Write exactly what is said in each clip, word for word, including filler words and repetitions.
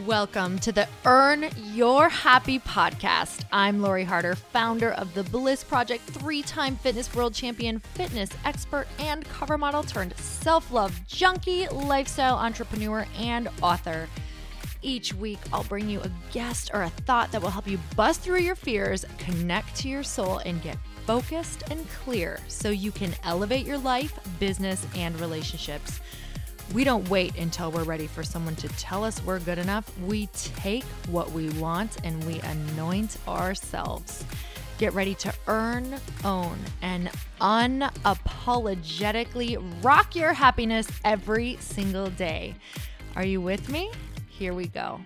Welcome to the Earn Your Happy podcast. I'm Lori Harder, founder of the Bliss Project, three-time fitness world champion, fitness expert, and cover model turned self-love junkie, lifestyle entrepreneur, and author. Each week, I'll bring you a guest or a thought that will help you bust through your fears, connect to your soul, and get focused and clear so you can elevate your life, business, and relationships. We don't wait until we're ready for someone to tell us we're good enough. We take what we want and we anoint ourselves. Get ready to earn, own, and unapologetically rock your happiness every single day. Are you with me? Here we go.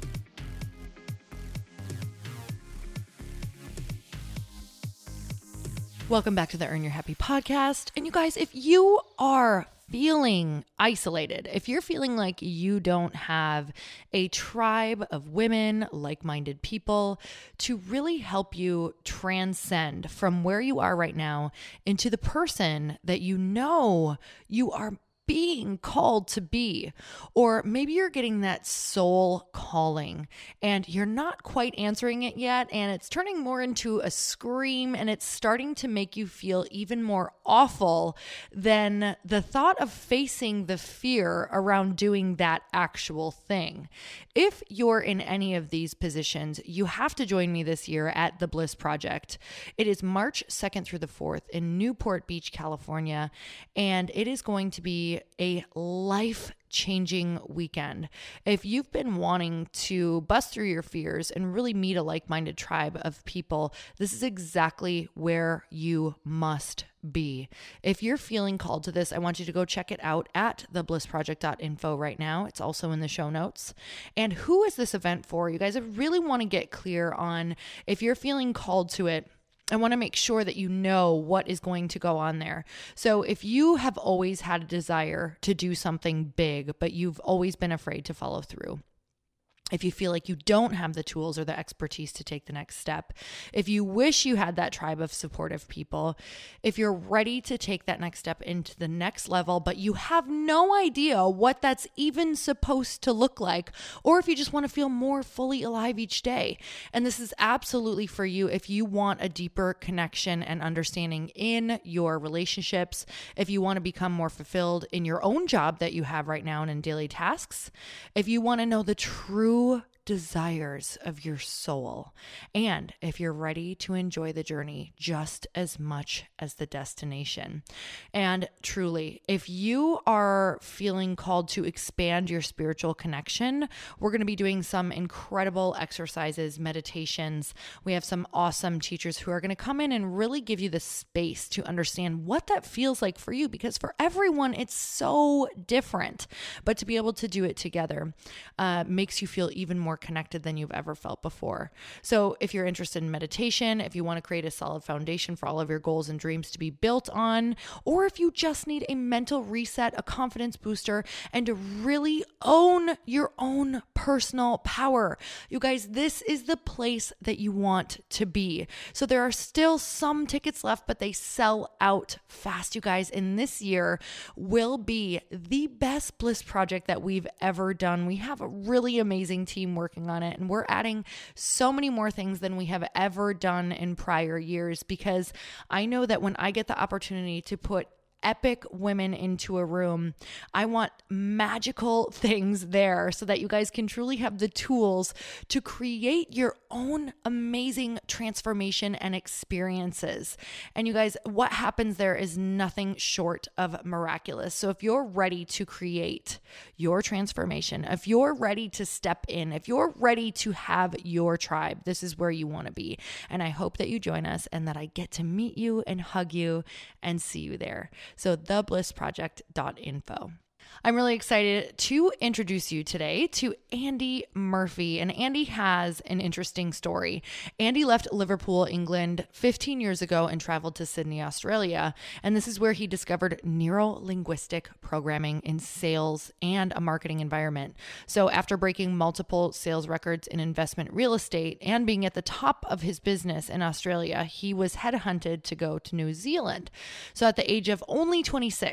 Welcome back to the Earn Your Happy podcast. And you guys, if you are feeling isolated, if you're feeling like you don't have a tribe of women, like-minded people to really help you transcend from where you are right now into the person that you know you are being called to be, or maybe you're getting that soul calling and you're not quite answering it yet, and it's turning more into a scream and it's starting to make you feel even more awful than the thought of facing the fear around doing that actual thing. If you're in any of these positions, you have to join me this year at the Bliss Project. It is March second through the fourth in Newport Beach, California, and it is going to be a life-changing weekend. If you've been wanting to bust through your fears and really meet a like-minded tribe of people, this is exactly where you must be. If you're feeling called to this, I want you to go check it out at the bliss project dot info right now. It's also in the show notes. And who is this event for? You guys, I really want to get clear on if you're feeling called to it. I want to make sure that you know what is going to go on there. So if you have always had a desire to do something big, but you've always been afraid to follow through, if you feel like you don't have the tools or the expertise to take the next step, if you wish you had that tribe of supportive people, if you're ready to take that next step into the next level, but you have no idea what that's even supposed to look like, or if you just want to feel more fully alive each day. And this is absolutely for you if you want a deeper connection and understanding in your relationships, if you want to become more fulfilled in your own job that you have right now and in daily tasks, if you want to know the true desires of your soul, and if you're ready to enjoy the journey just as much as the destination. And truly, if you are feeling called to expand your spiritual connection, we're going to be doing some incredible exercises, meditations. We have some awesome teachers who are going to come in and really give you the space to understand what that feels like for you, because for everyone, it's so different. But to be able to do it together uh, makes you feel even more connected than you've ever felt before. So if you're interested in meditation, if you want to create a solid foundation for all of your goals and dreams to be built on, or if you just need a mental reset, a confidence booster, and to really own your own personal power, you guys, this is the place that you want to be. So there are still some tickets left, but they sell out fast, you guys. And this year will be the best Bliss Project that we've ever done. We have a really amazing team working on it, and we're adding so many more things than we have ever done in prior years, because I know that when I get the opportunity to put epic women into a room, I want magical things there so that you guys can truly have the tools to create your own amazing transformation and experiences. And you guys, what happens there is nothing short of miraculous. So if you're ready to create your transformation, if you're ready to step in, if you're ready to have your tribe, this is where you want to be. And I hope that you join us and that I get to meet you and hug you and see you there. So the bliss project dot info. I'm really excited to introduce you today to Andy Murphy. And Andy has an interesting story. Andy left Liverpool, England fifteen years ago and traveled to Sydney, Australia. And this is where he discovered neuro-linguistic programming in sales and a marketing environment. So after breaking multiple sales records in investment real estate and being at the top of his business in Australia, he was headhunted to go to New Zealand. So at the age of only twenty-six,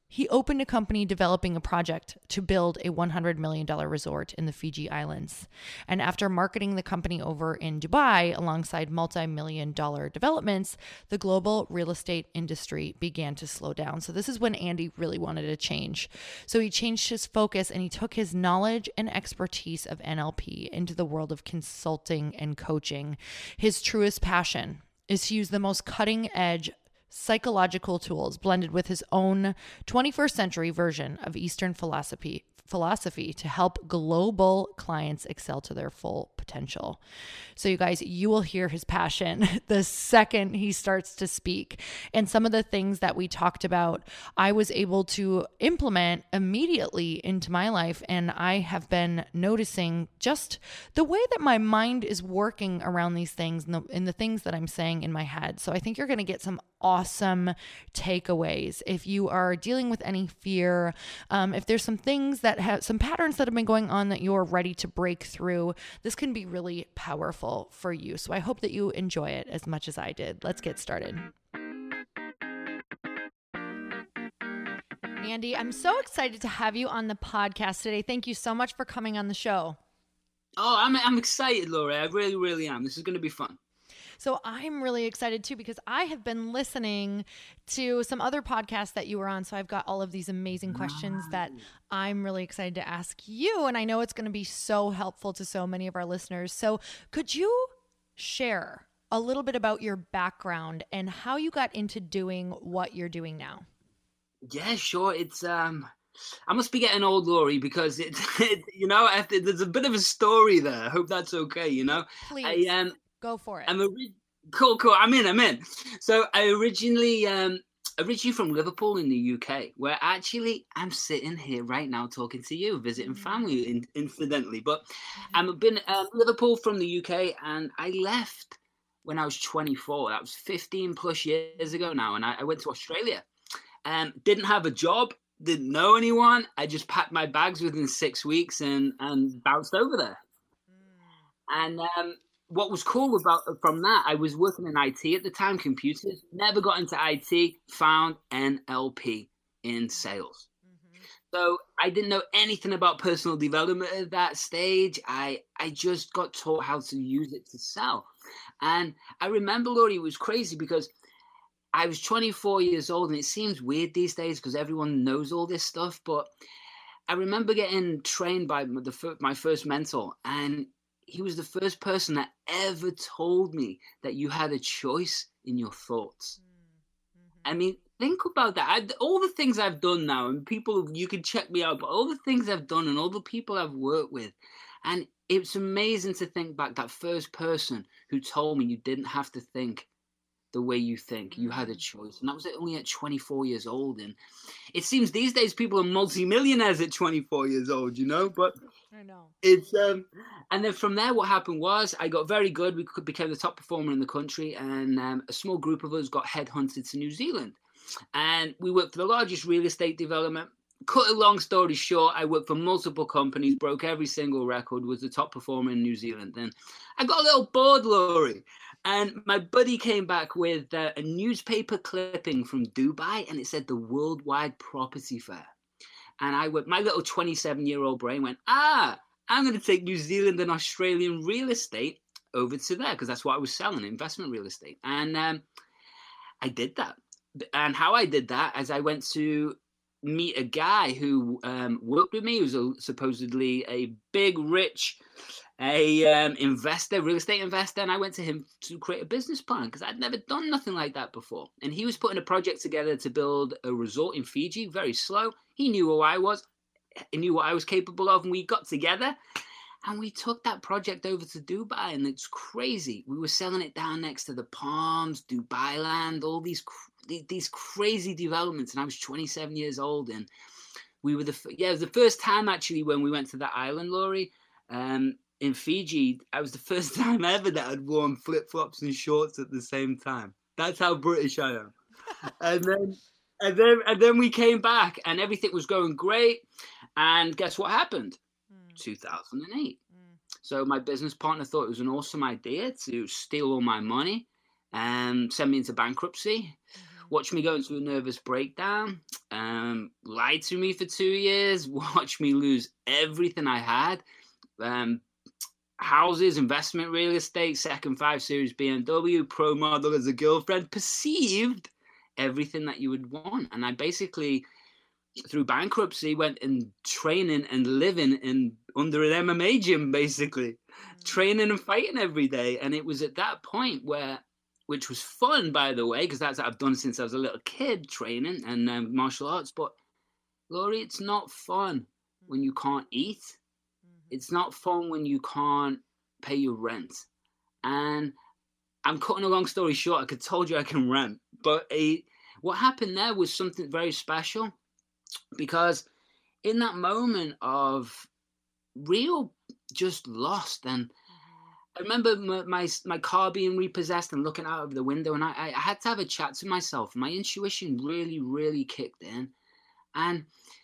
He opened a company developing a project to build a one hundred million dollars resort in the Fiji Islands. And after marketing the company over in Dubai alongside multi-million dollar developments, the global real estate industry began to slow down. So this is when Andy really wanted to change. So he changed his focus and he took his knowledge and expertise of N L P into the world of consulting and coaching. His truest passion is to use the most cutting edge psychological tools blended with his own twenty-first century version of Eastern philosophy philosophy to help global clients excel to their full potential. So you guys, you will hear his passion the second he starts to speak. And some of the things that we talked about, I was able to implement immediately into my life. And I have been noticing just the way that my mind is working around these things and the, and the things that I'm saying in my head. So I think you're going to get some awesome takeaways. If you are dealing with any fear, um, if there's some things that have some patterns that have been going on that you're ready to break through, this can be really powerful for you. So I hope that you enjoy it as much as I did. Let's get started. Andy, I'm so excited to have you on the podcast today. Thank you so much for coming on the show. Oh, I'm I'm excited, Laura. I really, really am. This is going to be fun. So I'm really excited too, because I have been listening to some other podcasts that you were on. So I've got all of these amazing questions that I'm really excited to ask you. And I know it's going to be so helpful to so many of our listeners. So could you share a little bit about your background and how you got into doing what you're doing now? Yeah, sure. It's, um, I must be getting old, Laurie, because it, it you know, I have to, there's a bit of a story there. I hope that's okay, you know? Please. I, um, Go for it. I'm a cool, cool. I'm in. I'm in. So I originally, um, originally from Liverpool in the U K, where actually I'm sitting here right now talking to you, visiting mm-hmm. family, in, incidentally. But mm-hmm. I've been um, Liverpool from the U K, and I left when I was twenty-four. That was fifteen plus years ago now, and I, I went to Australia. Um, didn't have a job, didn't know anyone. I just packed my bags within six weeks and and bounced over there. Mm. And um, what was cool about from that, I was working in I T at the time, computers, never got into I T, found N L P in sales. Mm-hmm. So I didn't know anything about personal development at that stage. I, I just got taught how to use it to sell. And I remember, Laurie, it was crazy because I was twenty-four years old, and it seems weird these days because everyone knows all this stuff. But I remember getting trained by the, my first mentor, and he was the first person that ever told me that you had a choice in your thoughts. Mm-hmm. I mean, think about that. I, all the things I've done now, and people, you can check me out, but all the things I've done and all the people I've worked with. And it's amazing to think back, that first person who told me you didn't have to think the way you think. Mm-hmm. You had a choice. And that was only at twenty-four years old. And it seems these days people are multimillionaires at twenty-four years old, you know, but I know. It's um, and then from there, what happened was I got very good. We became the top performer in the country, and um, a small group of us got headhunted to New Zealand, and we worked for the largest real estate development. Cut a long story short, I worked for multiple companies, broke every single record, was the top performer in New Zealand. Then I got a little bored, Laurie, and my buddy came back with uh, a newspaper clipping from Dubai, and it said the Worldwide Property Fair. And I went, my little twenty-seven-year-old brain went, ah, I'm going to take New Zealand and Australian real estate over to there because that's what I was selling, investment real estate. And um, I did that. And how I did that is I went to meet a guy who um, worked with me, who's a, supposedly a big, rich a um, investor, real estate investor, and I went to him to create a business plan because I'd never done nothing like that before. And he was putting a project together to build a resort in Fiji, very slow. He knew who I was, he knew what I was capable of, and we got together and we took that project over to Dubai, and it's crazy. We were selling it down next to the Palms, Dubai Land, all these these crazy developments, and I was twenty-seven years old, and we were the yeah, it was the first time actually when we went to that island, Laurie. Um, in Fiji, I was the first time ever that I'd worn flip-flops and shorts at the same time. That's how British I am. and then, and then, and then we came back, and everything was going great. And guess what happened? Mm. two thousand eight. Mm. So my business partner thought it was an awesome idea to steal all my money and send me into bankruptcy. Mm-hmm. Watch me go into a nervous breakdown, um, lie to me for two years, watch me lose everything I had, um, houses, investment real estate, second five Series B M W, pro model as a girlfriend, perceived everything that you would want. And I basically, through bankruptcy, went in training and living in under an M M A gym, basically, mm-hmm. training and fighting every day. And it was at that point where, which was fun, by the way, because that's what I've done since I was a little kid, training and um, martial arts. But Laurie, it's not fun mm-hmm. when you can't eat. Mm-hmm. It's not fun when you can't pay your rent. And I'm cutting a long story short. I could told you I can rant, but a, what happened there was something very special, because in that moment of real just lost, and I remember my, my my car being repossessed and looking out of the window, and I, I had to have a chat to myself. My intuition really, really kicked in, and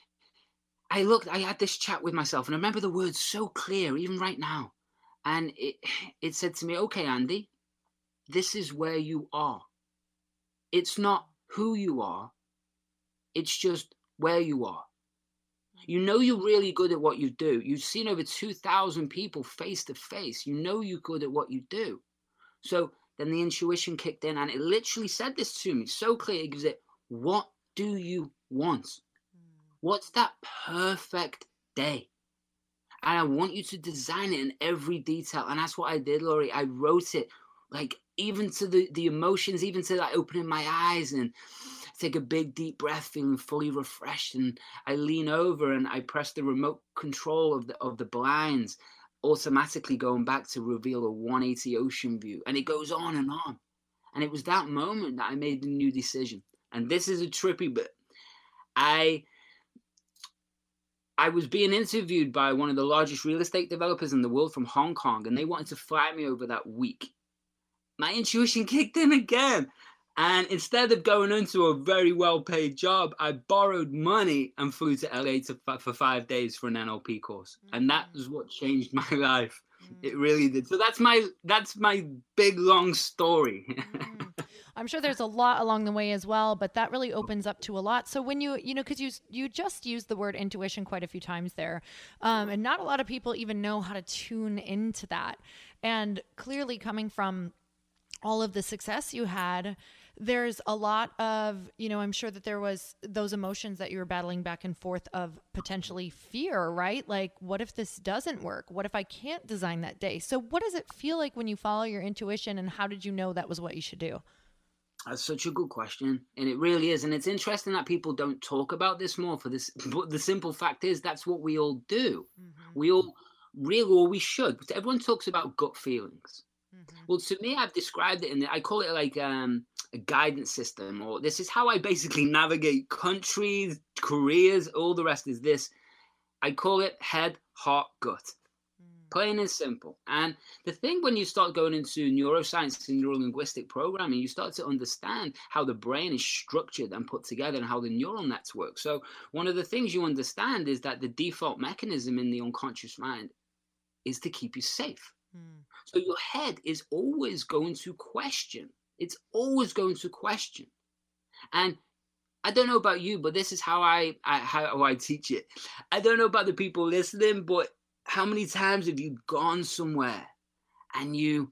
I looked. I had this chat with myself, and I remember the words so clear, even right now. And it it said to me, "Okay, Andy, this is where you are. It's not who you are. It's just where you are. You know you're really good at what you do. You've seen over two thousand people face to face. You know you're good at what you do." So then the intuition kicked in, and it literally said this to me so clear. It gives it, what do you want? What's that perfect day? And I want you to design it in every detail. And that's what I did, Laurie. I wrote it, like, even to the, the emotions, even to like opening my eyes and take a big deep breath, feeling fully refreshed, and I lean over and I press the remote control of the of the blinds, automatically going back to reveal a one eighty ocean view, and it goes on and on. And it was that moment that I made the new decision. And this is a trippy bit. I I was being interviewed by one of the largest real estate developers in the world from Hong Kong, and they wanted to fly me over that week. My intuition kicked in again. And instead of going into a very well-paid job, I borrowed money and flew to L A to, for five days for an N L P course. Mm. And that was what changed my life. Mm. It really did. So that's my that's my big, long story. mm. I'm sure there's a lot along the way as well, but that really opens up to a lot. So when you, you know, because you you just used the word intuition quite a few times there, um, and not a lot of people even know how to tune into that. And clearly coming from all of the success you had, there's a lot of, you know, I'm sure that there was those emotions that you were battling back and forth of potentially fear, right? Like, what if this doesn't work? What if I can't design that day? So what does it feel like when you follow your intuition, and how did you know that was what you should do? That's such a good question. And it really is. And it's interesting that people don't talk about this more for this. But the simple fact is that's what we all do. Mm-hmm. We all really, or we should. Everyone talks about gut feelings. Mm-hmm. Well, to me, I've described it in, I call it like um, a guidance system, or this is how I basically navigate countries, careers, all the rest is this. I call it head, heart, gut. Mm. Plain and simple. And the thing when you start going into neuroscience and neurolinguistic programming, you start to understand how the brain is structured and put together and how the neural nets work. So one of the things you understand is that the default mechanism in the unconscious mind is to keep you safe. Mm. So your head is always going to question. It's always going to question. And I don't know about you, but this is how I, I how I teach it. I don't know about the people listening, but how many times have you gone somewhere and you,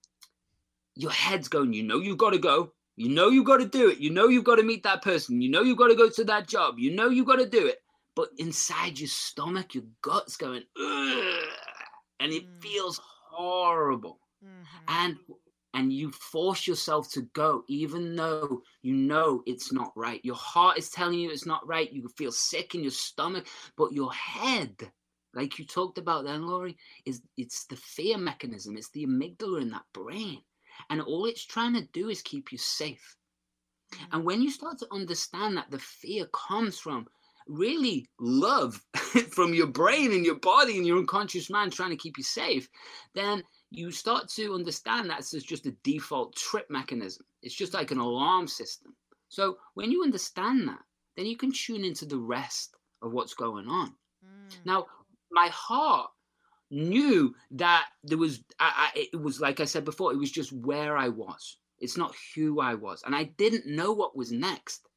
your head's going, you know you've got to go. You know you've got to do it. You know you've got to meet that person. You know you've got to go to that job. You know you've got to do it. But inside your stomach, your gut's going, ugh, and it mm. feels horrible. Mm-hmm. And and you force yourself to go, even though you know it's not right. Your heart is telling you it's not right. You feel sick in your stomach, but your head, like you talked about then, Laurie, is it's the fear mechanism. It's the amygdala in that brain. And all it's trying to do is keep you safe. Mm-hmm. And when you start to understand that the fear comes from really love from your brain and your body and your unconscious mind trying to keep you safe, then you start to understand that it's just a default trip mechanism. It's just like an alarm system. So when you understand that, then you can tune into the rest of what's going on. Mm. Now, my heart knew that there was, I, I, it was like I said before, it was just where I was. It's not who I was. And I didn't know what was next.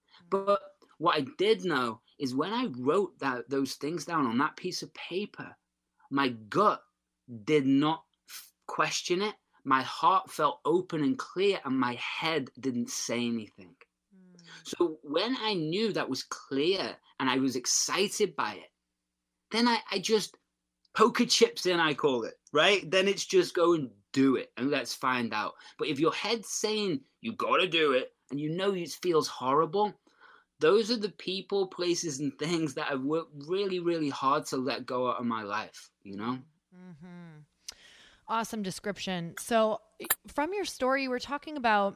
But what I did know is when I wrote that those things down on that piece of paper, my gut did not question it. My heart felt open and clear, and my head didn't say anything. Mm. So when I knew that was clear and I was excited by it, then I, I just poker chips in, I call it, right? Then it's just go and do it and let's find out. But if your head's saying you got to do it and you know it feels horrible, those are the people, places, and things that I've worked really, really hard to let go out of my life, you know? Mm-hmm. Awesome description. So from your story, you were talking about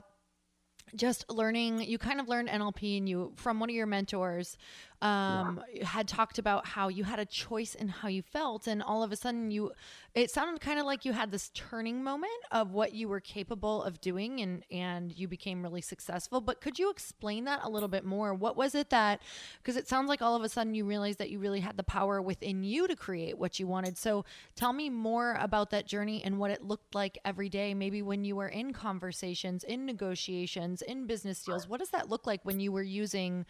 just learning, you kind of learned N L P, and you, from one of your mentors, um, yeah. had talked about how you had a choice in how you felt. And all of a sudden you, it sounded kind of like you had this turning moment of what you were capable of doing, and, and you became really successful. But could you explain that a little bit more? What was it that, because it sounds like all of a sudden you realized that you really had the power within you to create what you wanted. So tell me more about that journey and what it looked like every day, maybe when you were in conversations, in negotiations, in business deals. What does that look like when you were using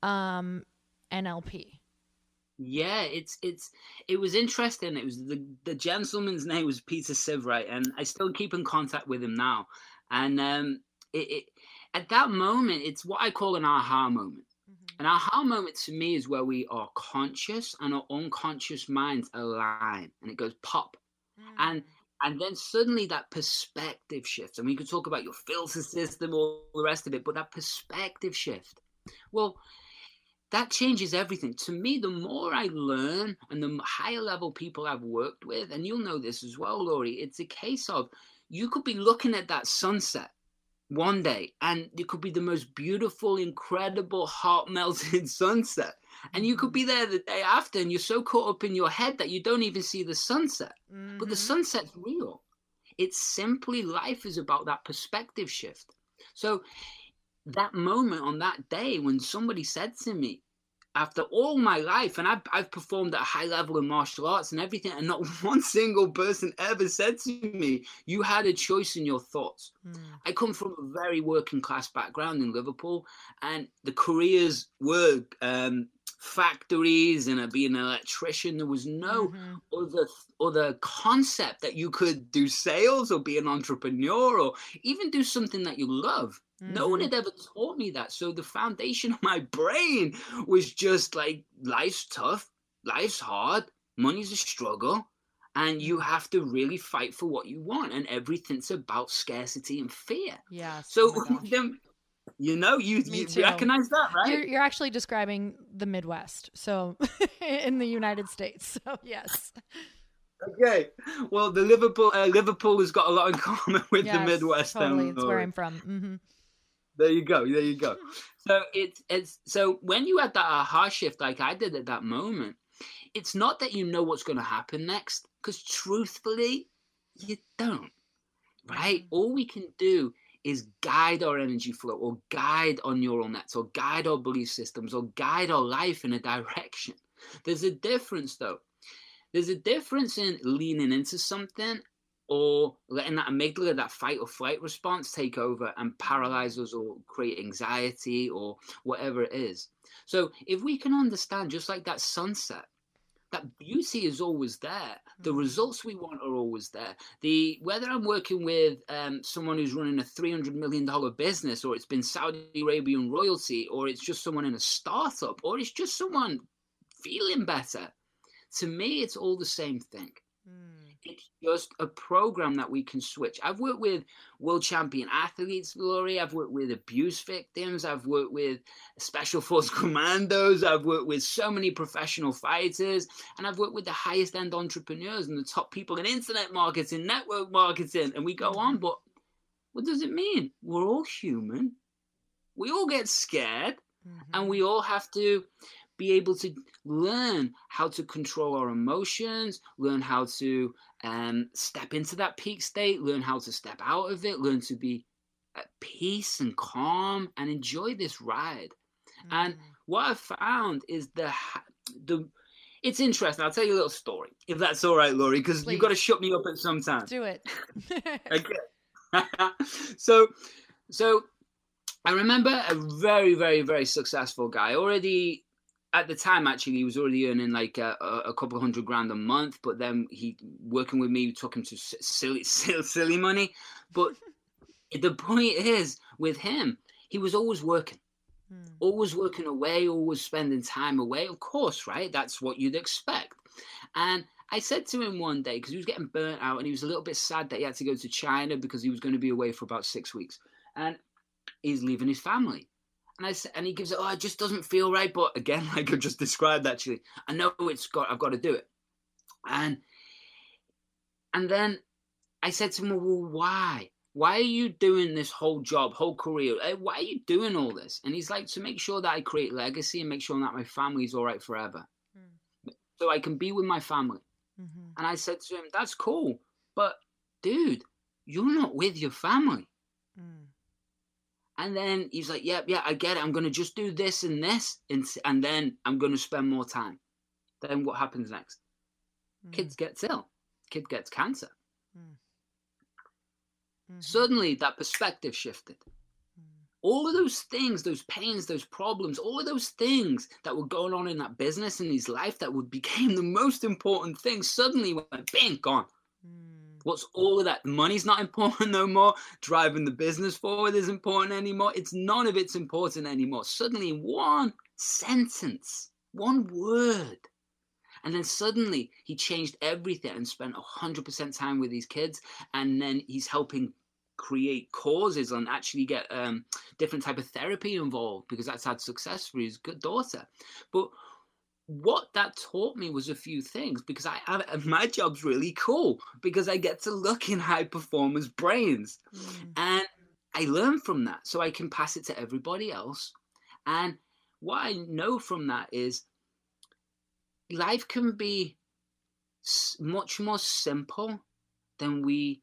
um, N L P? Yeah, it's it's it was interesting. It was the the gentleman's name was Peter Sievewright, and I still keep in contact with him now. And um, it, it at that moment, it's what I call an aha moment. Mm-hmm. An aha moment to me is where we are conscious and our unconscious minds align, and it goes pop, mm. and and then suddenly that perspective shifts. And we could talk about your filter system, all the rest of it, but that perspective shift, well, that changes everything. To me, the more I learn and the higher level people I've worked with, and you'll know this as well, Laurie, it's a case of you could be looking at that sunset one day and it could be the most beautiful, incredible, heart-melting sunset. And you could be there the day after and you're so caught up in your head that you don't even see the sunset. Mm-hmm. But the sunset's real. It's simply life is about that perspective shift. So that moment on that day when somebody said to me, after all my life, and I've, I've performed at a high level in martial arts and everything, and not one single person ever said to me, you had a choice in your thoughts. Mm. I come from a very working class background in Liverpool, and the careers were um, factories and being an electrician. There was no mm-hmm. other other concept that you could do sales or be an entrepreneur or even do something that you love. Mm-hmm. No one had ever taught me that. So the foundation of my brain was just like, life's tough, life's hard, money's a struggle, and you have to really fight for what you want. And everything's about scarcity and fear. Yeah. So oh then, you know, you, you recognize that, right? You're, you're actually describing the Midwest, so in the United States. So yes. Okay. Well, the Liverpool uh, Liverpool has got a lot in common with yes, the Midwest. Totally, it's where I'm from. Mm-hmm. There you go. There you go. So it's it's so when you had that aha shift, like I did at that moment, it's not that you know what's going to happen next, because truthfully, you don't. Right? All we can do is guide our energy flow, or guide our neural nets, or guide our belief systems, or guide our life in a direction. There's a difference, though. There's a difference in leaning into something or letting that amygdala, that fight or flight response, take over and paralyze us or create anxiety or whatever it is. So if we can understand, just like that sunset, that beauty is always there. The results we want are always there. The whether I'm working with um, someone who's running a three hundred million dollars business, or it's been Saudi Arabian royalty, or it's just someone in a startup, or it's just someone feeling better, to me, it's all the same thing. Mm. It's just a program that we can switch. I've worked with world champion athletes, Laurie. I've worked with abuse victims. I've worked with special force commandos. I've worked with so many professional fighters. And I've worked with the highest end entrepreneurs and the top people in internet marketing, network marketing. And we go on. But what does it mean? We're all human. We all get scared. Mm-hmm. And we all have to be able to learn how to control our emotions, learn how to um, step into that peak state, learn how to step out of it, learn to be at peace and calm and enjoy this ride. Mm. And what I've found is the, the, it's interesting. I'll tell you a little story, if that's all right, Laurie, because you've got to shut me up at some time. Do it. Okay. so, so I remember a very, very, very successful guy. Already at the time, actually, he was already earning like a, a couple hundred grand a month. But then he working with me took him to silly, silly, silly money. But the point is, with him, he was always working. Always working away, always spending time away. Of course, right? That's what you'd expect. And I said to him one day, because he was getting burnt out and he was a little bit sad that he had to go to China because he was going to be away for about six weeks. And he's leaving his family. And I said, and he gives it, oh, it just doesn't feel right. But again, like I just described, actually, I know it's got, I've got to do it. And, and then I said to him, well, why? Why are you doing this whole job, whole career? Why are you doing all this? And he's like, to make sure that I create legacy and make sure that my family's all right forever. Mm. So I can be with my family. Mm-hmm. And I said to him, that's cool. But dude, you're not with your family. Mm. And then he's like, yeah, yeah, I get it. I'm going to just do this and this. And, and then I'm going to spend more time. Then what happens next? Mm. Kids gets ill. Kid gets cancer. Mm. Mm-hmm. Suddenly that perspective shifted. Mm. All of those things, those pains, those problems, all of those things that were going on in that business in his life that would became the most important thing suddenly went bang, gone. Mm. What's all of that? Money's not important no more. Driving the business forward isn't important anymore. It's none of it's important anymore. Suddenly one sentence, one word. And then suddenly he changed everything and spent one hundred percent time with his kids. And then he's helping create causes and actually get um, different type of therapy involved because that's had success for his good daughter. But what that taught me was a few things because I have, my job's really cool because I get to look in high performers' brains. Mm. And I learn from that so I can pass it to everybody else. And what I know from that is life can be much more simple than we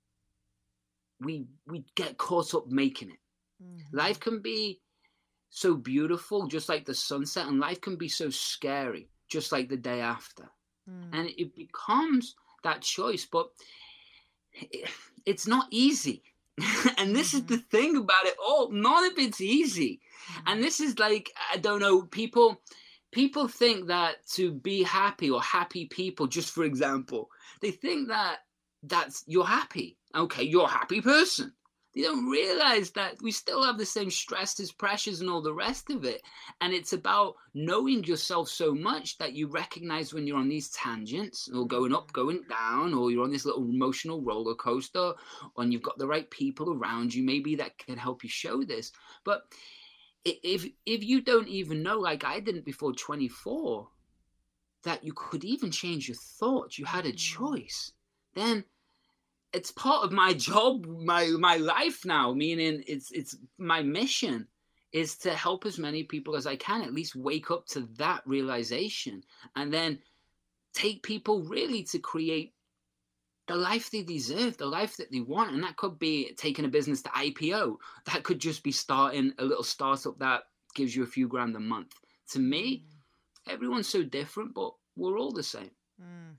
we we get caught up making it. Mm-hmm. Life can be so beautiful, just like the sunset, and life can be so scary, just like the day after. Mm. And it becomes that choice, but it, it's not easy. And this mm-hmm. is the thing about it all. None of it's easy. Mm-hmm. And this is like, I don't know, people... People think that to be happy or happy people, just for example, they think that that's you're happy. Okay, you're a happy person. They don't realize that we still have the same stresses, pressures, and all the rest of it. And it's about knowing yourself so much that you recognize when you're on these tangents or going up, going down, or you're on this little emotional roller coaster and you've got the right people around you, maybe that can help you show this. But If if you don't even know, like I didn't before twenty-four, that you could even change your thoughts, you had a choice, then it's part of my job, my my life now, meaning it's it's my mission is to help as many people as I can, at least wake up to that realization and then take people really to create the life they deserve, the life that they want. And that could be taking a business to I P O. That could just be starting a little startup that gives you a few grand a month. To me, mm. everyone's so different, but we're all the same. Mm.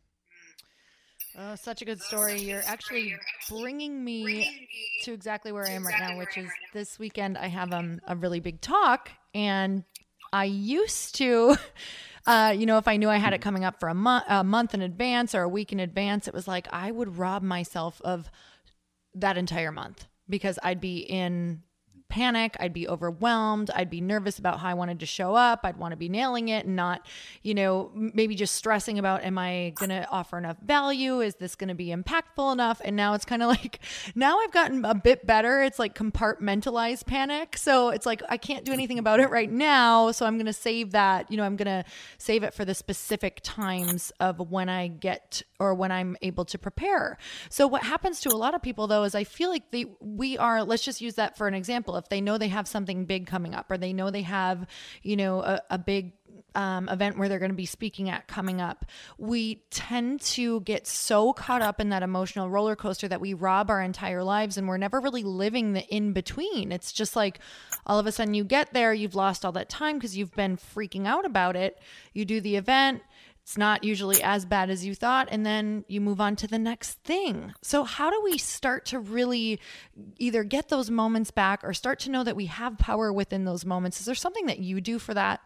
Oh, such a good story. You're actually bringing me to exactly where I am right now, which is this weekend I have um, a really big talk. And I used to... Uh, you know, if I knew I had it coming up for a month, a month in advance or a week in advance, it was like I would rob myself of that entire month because I'd be in panic. I'd be overwhelmed. I'd be nervous about how I wanted to show up. I'd want to be nailing it and not, you know, maybe just stressing about, am I going to offer enough value? Is this going to be impactful enough? And now it's kind of like, now I've gotten a bit better. It's like compartmentalized panic. So it's like, I can't do anything about it right now. So I'm going to save that, you know, I'm going to save it for the specific times of when I get or when I'm able to prepare. So what happens to a lot of people though, is I feel like they, we are, let's just use that for an example. If they know they have something big coming up, or they know they have, you know, a, a big um, event where they're going to be speaking at coming up, we tend to get so caught up in that emotional roller coaster that we rob our entire lives, and we're never really living the in between. It's just like all of a sudden you get there, you've lost all that time because you've been freaking out about it. You do the event. It's not usually as bad as you thought, and then you move on to the next thing. So how do we start to really either get those moments back or start to know that we have power within those moments? Is there something that you do for that?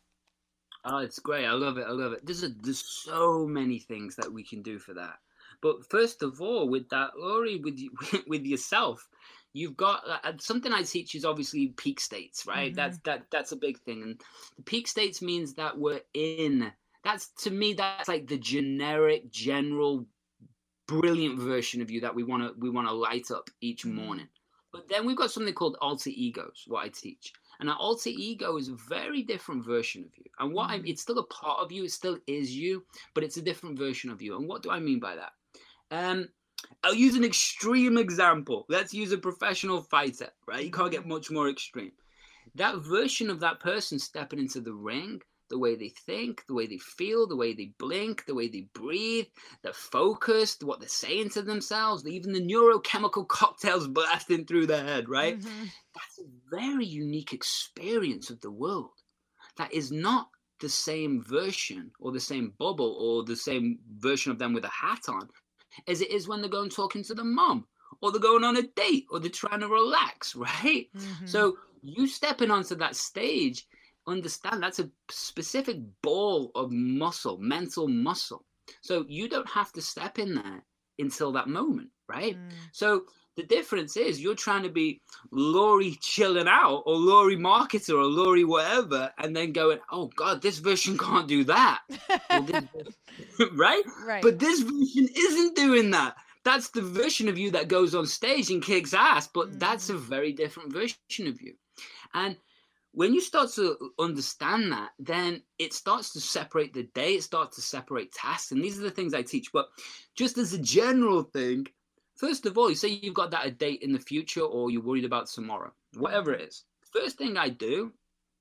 Oh, it's great. I love it. I love it. There's, a, there's so many things that we can do for that. But first of all, with that, Lori, with you, with yourself, you've got uh, something I teach is obviously peak states, right? Mm-hmm. That's that that's a big thing. And the peak states means that we're in. That's, to me, that's like the generic, general, brilliant version of you that we want to we want to light up each morning. But then we've got something called alter egos, what I teach. And an alter ego is a very different version of you. And what mm-hmm. I, it's still a part of you, it still is you, but it's a different version of you. And what do I mean by that? Um, I'll use an extreme example. Let's use a professional fighter, right? You can't get much more extreme. That version of that person stepping into the ring, the way they think, the way they feel, the way they blink, the way they breathe, they're focused, what they're saying to themselves, even the neurochemical cocktails blasting through their head, right? Mm-hmm. That's a very unique experience of the world. That is not the same version or the same bubble or the same version of them with a hat on as it is when they're going talking to the mom or they're going on a date or they're trying to relax, right? Mm-hmm. So you stepping onto that stage, understand that's a specific ball of muscle, mental muscle. So you don't have to step in there until that moment, right? Mm. So the difference is you're trying to be Lori chilling out or Lori marketer or Lori whatever, and then going, oh God, this version can't do that. Well, this, right? Right. But this version isn't doing that. That's the version of you that goes on stage and kicks ass, but mm. that's a very different version of you. And when you start to understand that, then it starts to separate the day, it starts to separate tasks. And these are the things I teach. But just as a general thing, first of all, you say you've got that a date in the future or you're worried about tomorrow, whatever it is. First thing I do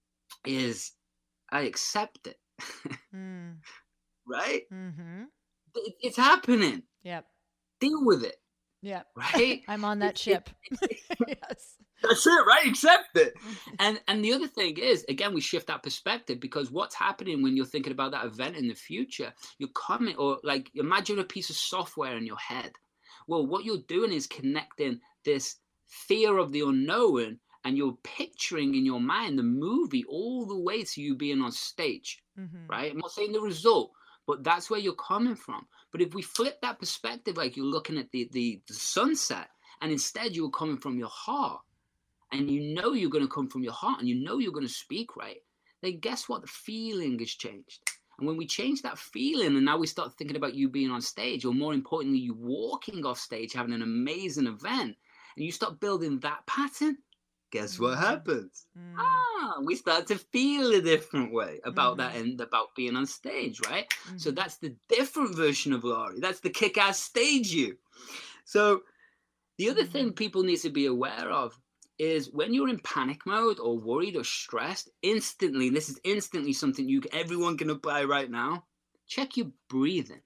is I accept it. mm. Right? Mm-hmm. It, it's happening. Yep. Deal with it. Yep. Right? I'm on that it, ship. It, it, yes. That's it, right? Accept it. And and the other thing is, again, we shift that perspective because what's happening when you're thinking about that event in the future, you're coming, or like imagine a piece of software in your head. Well, what you're doing is connecting this fear of the unknown and you're picturing in your mind the movie all the way to you being on stage, mm-hmm. right? I'm not saying the result, but that's where you're coming from. But if we flip that perspective, like you're looking at the, the, the sunset, and instead you're coming from your heart, and you know you're going to come from your heart, and you know you're going to speak right, then guess what? The feeling has changed. And when we change that feeling, and now we start thinking about you being on stage, or more importantly, you walking off stage, having an amazing event, and you start building that pattern, guess mm-hmm. what happens? Mm. Ah, we start to feel a different way about mm-hmm. that and about being on stage, right? Mm-hmm. So that's the different version of Lori. That's the kick-ass stage you. So the other mm-hmm. thing people need to be aware of is when you're in panic mode or worried or stressed, instantly, this is instantly something you everyone can apply right now, check your breathing.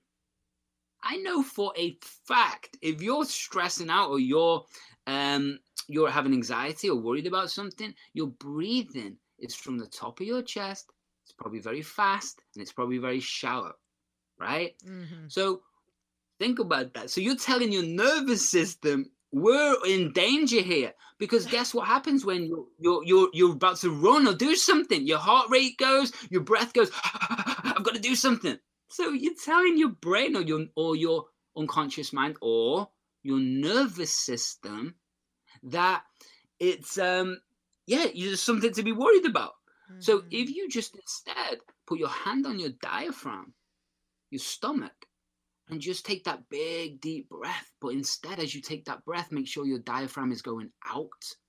I know for a fact, if you're stressing out or you're um, you're having anxiety or worried about something, your breathing is from the top of your chest. It's probably very fast and it's probably very shallow, right? Mm-hmm. So think about that. So you're telling your nervous system, we're in danger here, because guess what happens when you're, you're, you're, you're about to run or do something? Your heart rate goes, your breath goes, I've got to do something. So you're telling your brain or your, or your unconscious mind or your nervous system that it's, um, yeah, there's something to be worried about. Mm-hmm. So if you just instead put your hand on your diaphragm, your stomach, and just take that big, deep breath. But instead, as you take that breath, make sure your diaphragm is going out.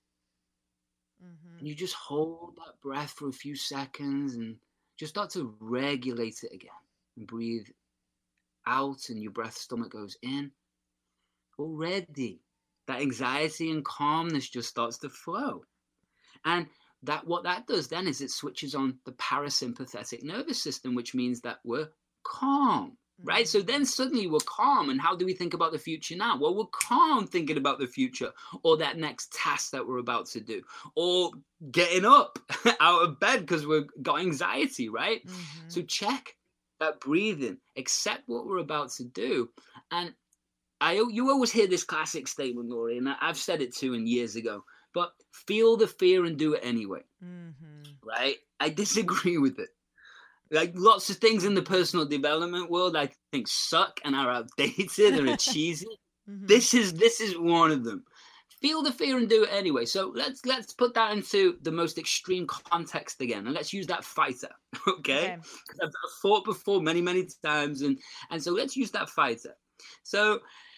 Mm-hmm. And you just hold that breath for a few seconds and just start to regulate it again. And breathe out and your breath, stomach goes in. Already, that anxiety and calmness just starts to flow. And that what that does then is it switches on the parasympathetic nervous system, which means that we're calm. Right? So then suddenly we're calm. And how do we think about the future now? Well, we're calm thinking about the future or that next task that we're about to do or getting up out of bed because we've got anxiety, right? Mm-hmm. So check that breathing, accept what we're about to do. And I, you always hear this classic statement, Laurie, and I've said it too in years ago, but feel the fear and do it anyway, mm-hmm. right? I disagree with it. Like lots of things in the personal development world I think suck and are outdated and are cheesy. Mm-hmm. This is this is one of them. Feel the fear and do it anyway. So let's let's put that into the most extreme context again, and let's use that fighter, okay? Because okay. I've, I've fought before many many times, and and so let's use that fighter. So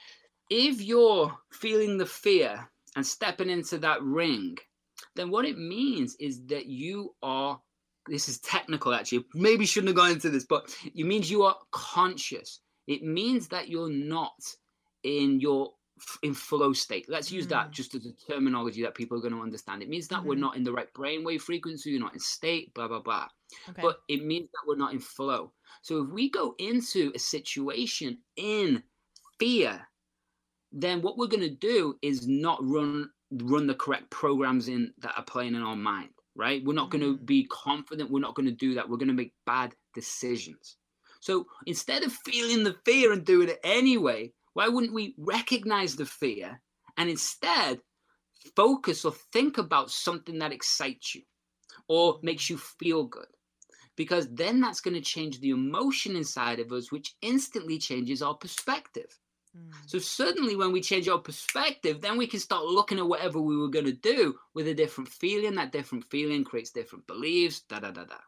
if you're feeling the fear and stepping into that ring, then what it means is that you are. This is technical, actually. Maybe shouldn't have gone into this, but it means you are conscious. It means that you're not in your in flow state. Let's use mm. that just as a terminology that people are going to understand. It means that mm-hmm. we're not in the right brainwave frequency. You're not in state, blah, blah, blah. Okay. But it means that we're not in flow. So if we go into a situation in fear, then what we're going to do is not run run the correct programs in that are playing in our mind. Right? We're not mm-hmm. going to be confident. We're not going to do that. We're going to make bad decisions. So instead of feeling the fear and doing it anyway, why wouldn't we recognize the fear and instead focus or think about something that excites you or makes you feel good? Because then that's going to change the emotion inside of us, which instantly changes our perspective. So suddenly when we change our perspective, then we can start looking at whatever we were going to do with a different feeling. That different feeling creates different beliefs, da, da, da, da.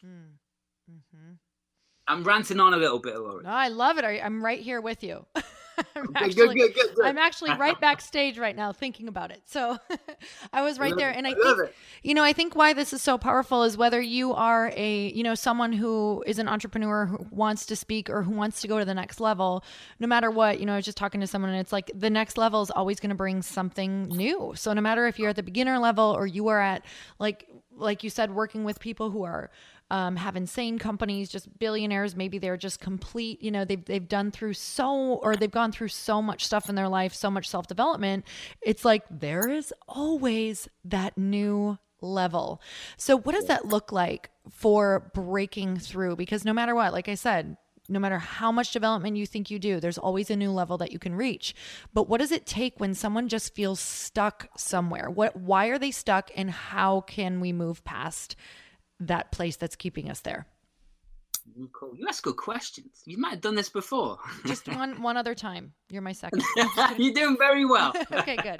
Mm-hmm. I'm ranting on a little bit, Laurie. No, I love it. I'm right here with you. I'm, okay, actually, good, good, good, good. I'm actually right backstage right now thinking about it. So I was right there. And I, I think, it. you know, I think why this is so powerful is whether you are a, you know, someone who is an entrepreneur who wants to speak or who wants to go to the next level, no matter what, you know, I was just talking to someone and it's like the next level is always going to bring something new. So no matter if you're at the beginner level or you are at like, like you said, working with people who are Um, have insane companies, just billionaires. Maybe they're just complete, you know, they've, they've done through so, or they've gone through so much stuff in their life, so much self-development. It's like, there is always that new level. So what does that look like for breaking through? Because no matter what, like I said, no matter how much development you think you do, there's always a new level that you can reach. But what does it take when someone just feels stuck somewhere? What, why are they stuck and how can we move past that place that's keeping us there? Cool. You ask good questions. You might have done this before. Just one one other time. You're my second. You're doing very well. Okay, good.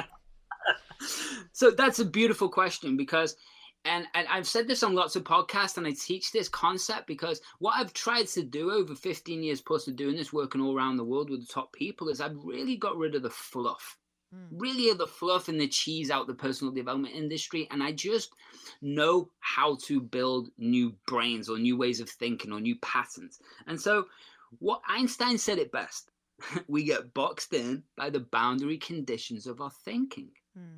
So that's a beautiful question because, and, and I've said this on lots of podcasts and I teach this concept because what I've tried to do over fifteen years plus of doing this, working all around the world with the top people, is I've really got rid of the fluff. Really of the fluff and the cheese out the personal development industry. And I just know how to build new brains or new ways of thinking or new patterns. And so what Einstein said it best, we get boxed in by the boundary conditions of our thinking. Mm.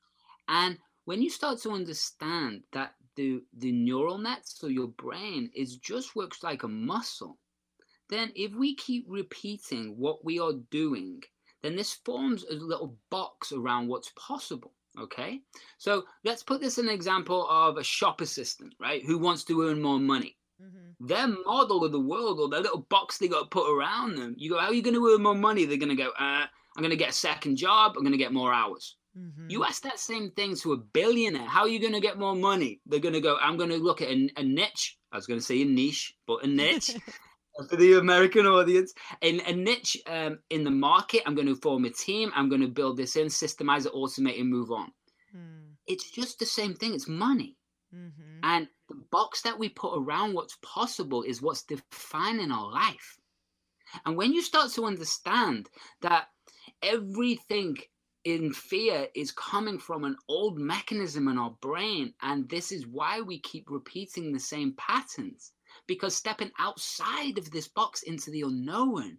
And when you start to understand that the, the neural nets, so your brain, is just works like a muscle, then if we keep repeating what we are doing, then this forms a little box around what's possible, okay? So let's put this in an example of a shop assistant, right, who wants to earn more money. Mm-hmm. Their model of the world or their little box they got to put around them, you go, how are you going to earn more money? They're going to go, uh, I'm going to get a second job. I'm going to get more hours. Mm-hmm. You ask that same thing to a billionaire. How are you going to get more money? They're going to go, I'm going to look at a, a niche. I was going to say a niche, but a niche. For the American audience, in a niche um, in the market, I'm going to form a team. I'm going to build this in, systemize it, automate, and move on. Mm. It's just the same thing. It's money. Mm-hmm. And the box that we put around what's possible is what's defining our life. And when you start to understand that everything in fear is coming from an old mechanism in our brain, and this is why we keep repeating the same patterns, because stepping outside of this box into the unknown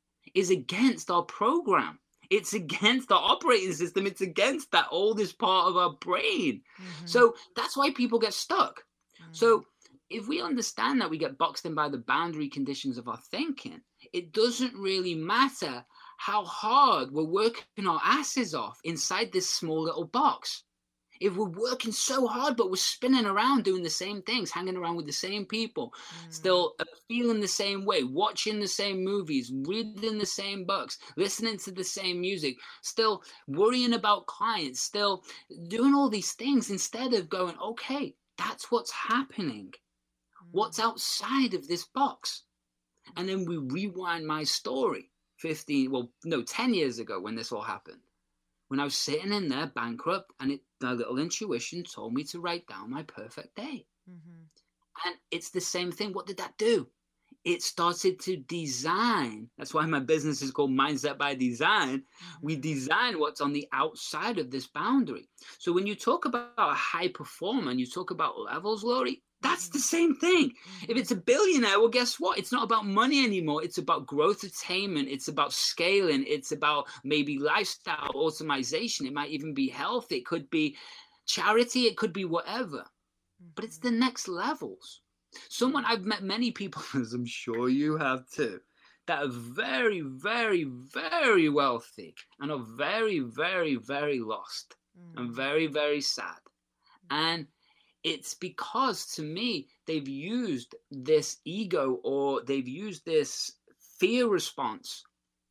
is against our program. It's against our operating system. It's against that oldest part of our brain. Mm-hmm. So that's why people get stuck. Mm-hmm. So if we understand that we get boxed in by the boundary conditions of our thinking, it doesn't really matter how hard we're working our asses off inside this small little box. If we're working so hard, but we're spinning around doing the same things, hanging around with the same people, mm. still uh, feeling the same way, watching the same movies, reading the same books, listening to the same music, still worrying about clients, still doing all these things instead of going, okay, that's what's happening. Mm. What's outside of this box? And then we rewind my story fifteen, well, no, ten years ago when this all happened. When I was sitting in there bankrupt, and it, my little intuition told me to write down my perfect day. Mm-hmm. And it's the same thing. What did that do? It started to design. That's why my business is called Mindset by Design. Mm-hmm. We design what's on the outside of this boundary. So when you talk about a high performer and you talk about levels, Lori, that's the same thing. If it's a billionaire, well, guess what? It's not about money anymore. It's about growth attainment. It's about scaling. It's about maybe lifestyle optimization. It might even be health. It could be charity. It could be whatever. But it's the next levels. Someone, I've met many people, as I'm sure you have too, that are very, very, very wealthy and are very, very, very lost mm. and very, very sad. And it's because, to me, they've used this ego or they've used this fear response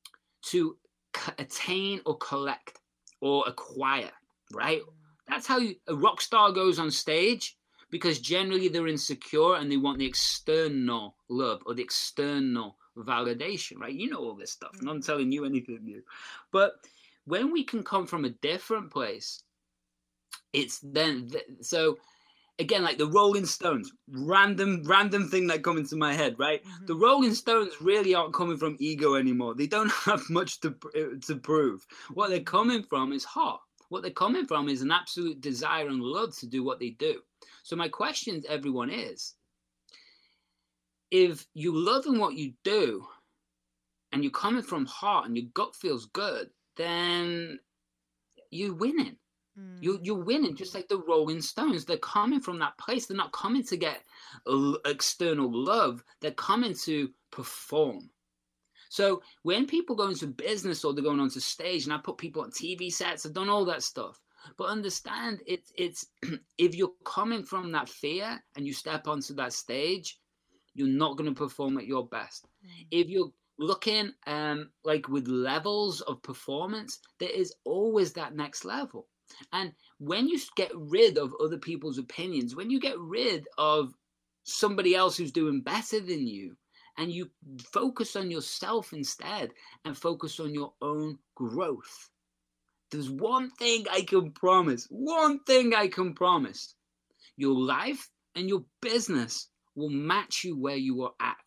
to c- attain or collect or acquire, right? That's how you, a rock star goes on stage, because generally they're insecure and they want the external love or the external validation, right? You know all this stuff. I'm not telling you anything new. But when we can come from a different place, it's then, th- so... Again, like the Rolling Stones, random, random thing that come into my head, right? Mm-hmm. The Rolling Stones really aren't coming from ego anymore. They don't have much to to prove. What they're coming from is heart. What they're coming from is an absolute desire and love to do what they do. So my question to everyone is, if you love in what you do and you're coming from heart and your gut feels good, then you're winning. You, you're winning, just like the Rolling Stones. They're coming from that place. They're not coming to get external love. They're coming to perform. So when people go into business or they're going onto stage, and I put people on T V sets, I've done all that stuff. But understand, it's, it's if you're coming from that fear and you step onto that stage, you're not going to perform at your best. Mm. If you're looking um, like with levels of performance, there is always that next level. And when you get rid of other people's opinions, when you get rid of somebody else who's doing better than you, and you focus on yourself instead and focus on your own growth, there's one thing I can promise, one thing I can promise. Your life and your business will match you where you are at.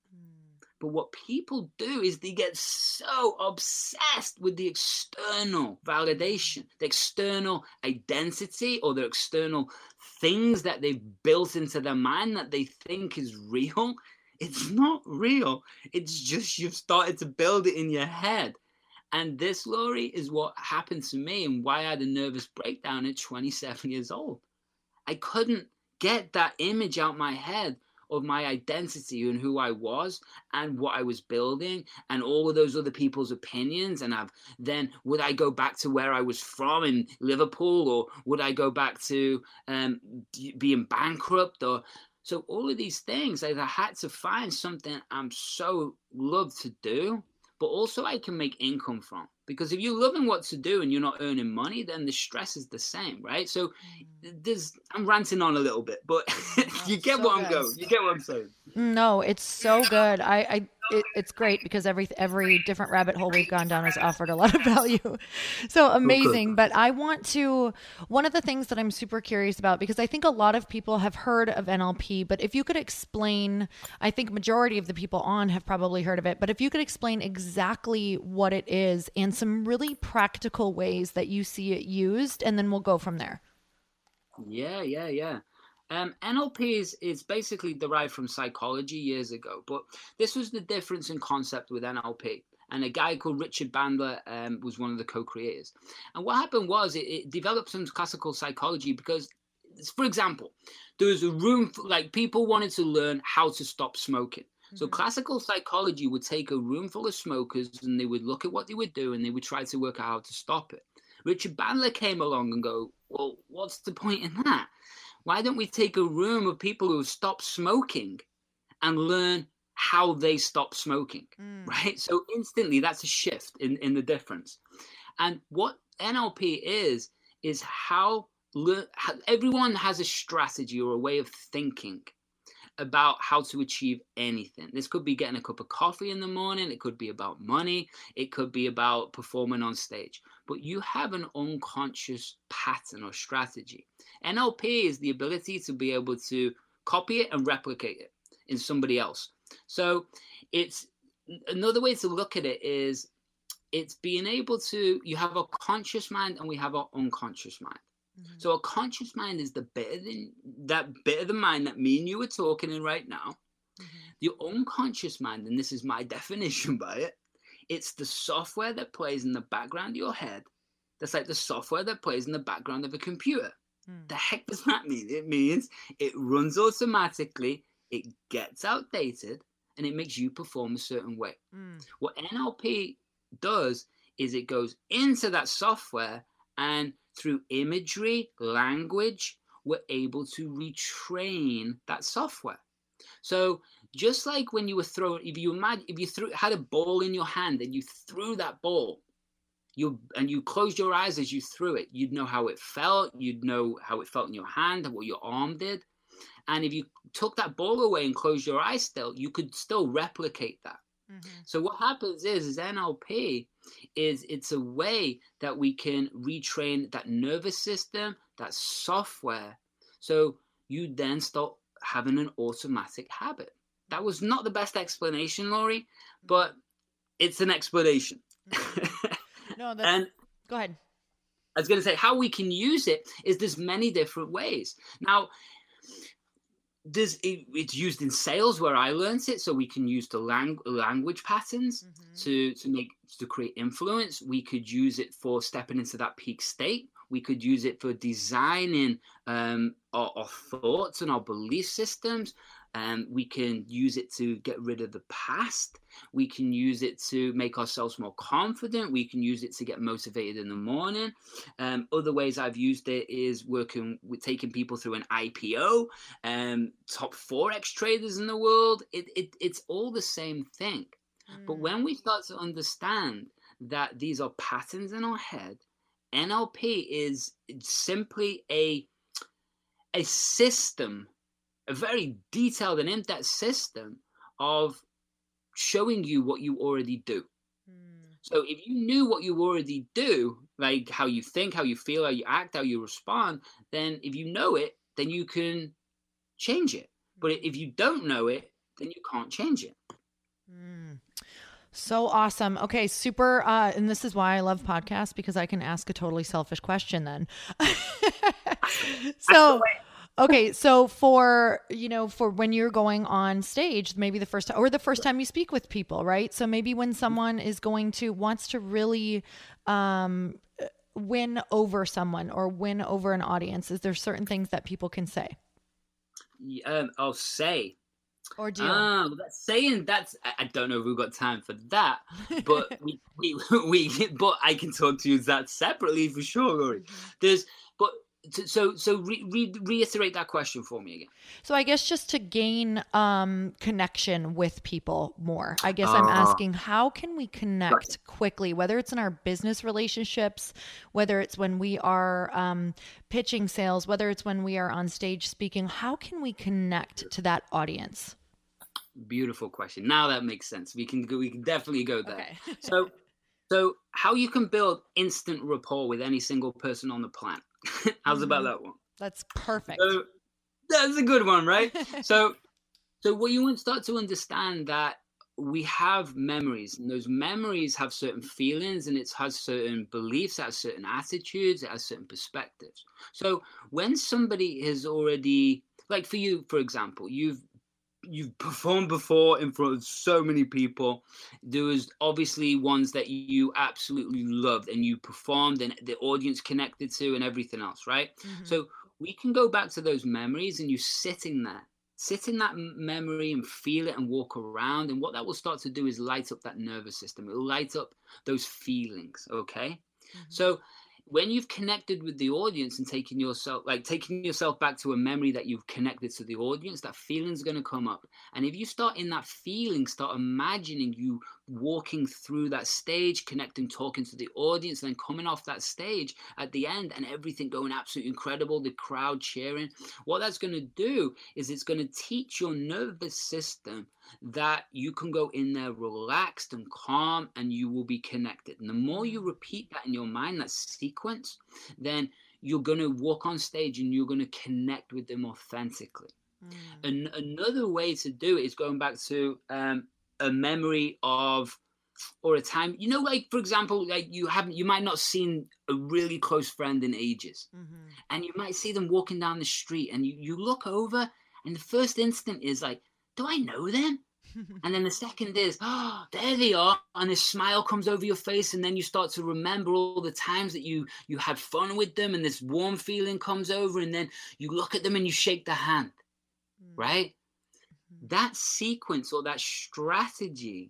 But what people do is they get so obsessed with the external validation, the external identity, or the external things that they've built into their mind that they think is real. It's not real. It's just you've started to build it in your head. And this, Lori, is what happened to me and why I had a nervous breakdown at twenty-seven years old. I couldn't get that image out my head of my identity and who I was and what I was building and all of those other people's opinions. And I've then, would I go back to where I was from in Liverpool, or would I go back to um, being bankrupt? Or so all of these things, I had to find something I'm so love to do, but also I can make income from. Because if you're loving what to do and you're not earning money, then the stress is the same, right? So there's, I'm ranting on a little bit, but you get so what good. I'm going. You get what I'm saying. No, it's so good. I, I it, it's great because every every different rabbit hole we've gone down has offered a lot of value. So amazing. But I want to, one of the things that I'm super curious about, because I think a lot of people have heard of N L P, but if you could explain, I think majority of the people on have probably heard of it, but if you could explain exactly what it is and some really practical ways that you see it used, and then we'll go from there. Yeah, yeah, yeah. Um, N L P is, is basically derived from psychology years ago, but this was the difference in concept with N L P. And a guy called Richard Bandler um, was one of the co-creators. And what happened was it, it developed some classical psychology because, for example, there was a room, for, like people wanted to learn how to stop smoking. Mm-hmm. So classical psychology would take a room full of smokers and they would look at what they would do and they would try to work out how to stop it. Richard Bandler came along and go, well, what's the point in that? Why don't we take a room of people who have stopped smoking and learn how they stop smoking, mm. right? So instantly that's a shift in, in the difference. And what N L P is, is how, le- how everyone has a strategy or a way of thinking about how to achieve anything. This could be getting a cup of coffee in the morning. It could be about money. It could be about performing on stage. But you have an unconscious pattern or strategy. N L P is the ability to be able to copy it and replicate it in somebody else. So it's another way to look at it is it's being able to, you have a conscious mind and we have our unconscious mind. Mm-hmm. So a conscious mind is the bit of the, that bit of the mind that me and you are talking in right now. Mm-hmm. The unconscious mind, and this is my definition by it, it's the software that plays in the background of your head. That's like the software that plays in the background of a computer. Mm. The heck does that mean? It means it runs automatically, it gets outdated, and it makes you perform a certain way. Mm. What N L P does is it goes into that software, and through imagery, language, we're able to retrain that software. So just like when you were throwing, if you imagine, if you threw, had a ball in your hand and you threw that ball, you and you closed your eyes as you threw it, you'd know how it felt. You'd know how it felt in your hand and what your arm did. And if you took that ball away and closed your eyes still, you could still replicate that. Mm-hmm. So what happens is, is N L P is it's a way that we can retrain that nervous system, that software. So you then start having an automatic habit. That was not the best explanation, Laurie, but it's an explanation. Mm-hmm. No, that's, and go ahead. I was going to say how we can use it is there's many different ways. Now, There's, it, it's used in sales where I learned it, so we can use the lang- language patterns mm-hmm. to, to make to create influence. We could use it for stepping into that peak state. We could use it for designing um, our, our thoughts and our belief systems. Um, we can use it to get rid of the past. We can use it to make ourselves more confident. We can use it to get motivated in the morning. Um, other ways I've used it is working with taking people through an I P O, um, top Forex traders in the world. It, it, it's all the same thing. Mm. But when we start to understand that these are patterns in our head, N L P is simply a, a system, a very detailed and in-depth system of showing you what you already do. Mm. So if you knew what you already do, like how you think, how you feel, how you act, how you respond, then if you know it, then you can change it. But if you don't know it, then you can't change it. Mm. So awesome. Okay, super. Uh, and this is why I love podcasts, because I can ask a totally selfish question then. So, okay. So for, you know, for when you're going on stage, maybe the first time or the first time you speak with people, right? So maybe when someone is going to, wants to really um, win over someone or win over an audience, is there certain things that people can say? Um, I'll say. Or do oh, that's saying that's I don't know if we've got time for that, but we, we we but I can talk to you that separately for sure, Laurie. Mm-hmm. There's but so so re, re, reiterate that question for me again. So I guess just to gain um connection with people more, I guess uh, I'm asking, how can we connect right. quickly, whether it's in our business relationships, whether it's when we are um pitching sales, whether it's when we are on stage speaking, how can we connect to that audience? Beautiful question. Now that makes sense. We can go, we can definitely go there. Okay. so so how you can build instant rapport with any single person on the planet. How's mm-hmm. about that one? That's perfect. So, that's a good one, right? so so what you want to start to understand that we have memories, and those memories have certain feelings, and it has certain beliefs, it has certain attitudes, it has certain perspectives. So when somebody has already, like for you, for example, you've you've performed before in front of so many people. There was obviously ones that you absolutely loved and you performed and the audience connected to and everything else, right? Mm-hmm. So we can go back to those memories and you sitting there, sit in that memory and feel it and walk around. And what that will start to do is light up that nervous system. It will light up those feelings, okay? Mm-hmm. So when you've connected with the audience and taking yourself, like taking yourself back to a memory that you've connected to the audience, that feeling's going to come up. And if you start in that feeling, start imagining you walking through that stage, connecting, talking to the audience, then coming off that stage at the end and everything going absolutely incredible, the crowd cheering, what that's going to do is it's going to teach your nervous system that you can go in there relaxed and calm and you will be connected. And the more you repeat that in your mind, that sequence, then you're going to walk on stage and you're going to connect with them authentically. Mm. And another way to do it is going back to um, a memory of, or a time, you know, like, for example, like you haven't, you might not seen a really close friend in ages. Mm-hmm. And you might see them walking down the street and you, you look over and the first instinct is like, do I know them? And then the second is, oh, there they are. And a smile comes over your face. And then you start to remember all the times that you, you had fun with them. And this warm feeling comes over. And then you look at them and you shake their hand, mm. right? Mm-hmm. That sequence or that strategy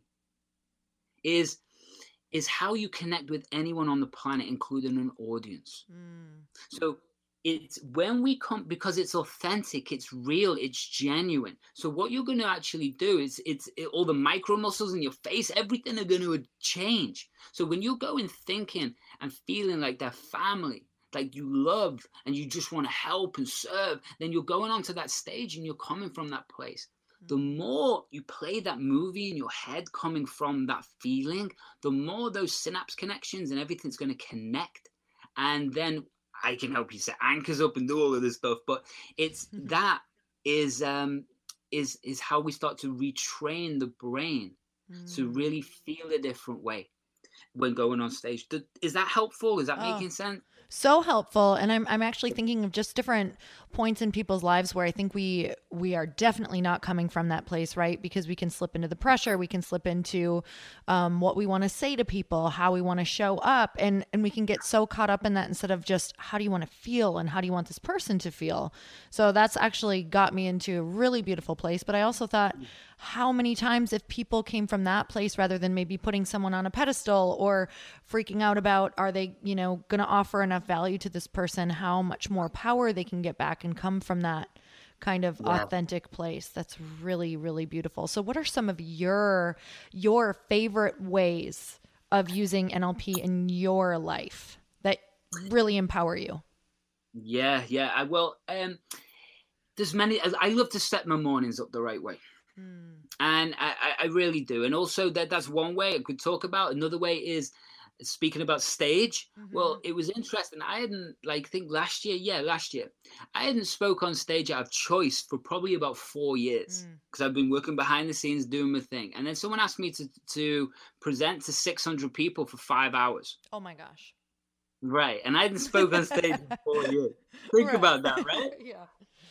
is, is how you connect with anyone on the planet, including an audience. Mm. So it's when we come, because it's authentic, it's real, it's genuine. So what you're going to actually do is it's it, all the micro muscles in your face, everything are going to change. So when you're going thinking and feeling like that family, like you love and you just want to help and serve, then you're going onto that stage and you're coming from that place. Mm-hmm. The more you play that movie in your head coming from that feeling, the more those synapse connections and everything's going to connect. And then I can help you set anchors up and do all of this stuff, but it's mm-hmm. that is um is is how we start to retrain the brain mm. to really feel a different way when going on stage. Is that helpful? Is that oh, making sense? So helpful. And I'm I'm actually thinking of just different points in people's lives where I think we we are definitely not coming from that place, right? Because we can slip into the pressure, we can slip into um, what we want to say to people, how we want to show up, and and we can get so caught up in that instead of just how do you want to feel and how do you want this person to feel. So that's actually got me into a really beautiful place. But I also thought, how many times if people came from that place rather than maybe putting someone on a pedestal or freaking out about, are they, you know, going to offer enough value to this person, how much more power they can get back and come from that kind of yeah. authentic place. That's really, really beautiful. So what are some of your, your favorite ways of using N L P in your life that really empower you? Yeah. Yeah. I will. Um, there's many, I love to set my mornings up the right way. Mm. And I, I really do. And also that that's one way I could talk about. Another way is speaking about stage. Mm-hmm. Well, it was interesting. I hadn't, like, think last year. Yeah, last year. I hadn't spoke on stage out of choice for probably about four years because mm. I've been working behind the scenes doing my thing. And then someone asked me to, to present to six hundred people for five hours. Oh, my gosh. Right. And I hadn't spoke on stage for four years. Think right. about that, right? Yeah.